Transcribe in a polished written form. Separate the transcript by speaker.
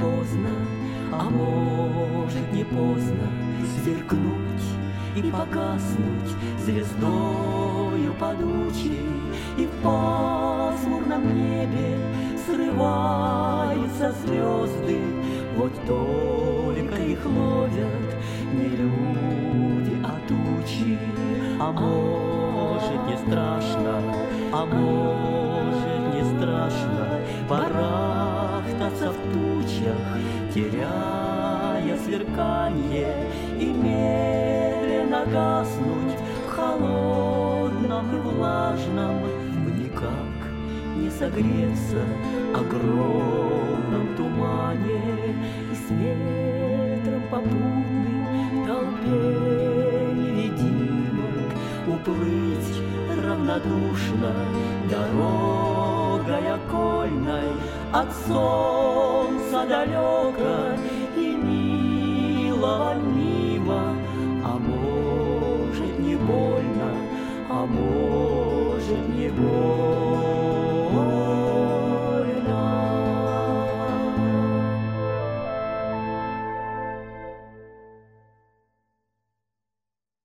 Speaker 1: поздно, а может не поздно сверкнуть и погаснуть звездою падучей, и в пасмурном небе срываются звезды. Вот только их ловят не люди, а тучи. А может не страшно, а может не страшно барахтаться в тучах, теряя сверканье и медленно гаснуть в холодном и влажном, никак не согреться огромном тумане и с ветром попутным толпе невидимок уплыть равнодушно дорогой окольной от солнца далеко и милого мимо. А может не больно, а может не больно.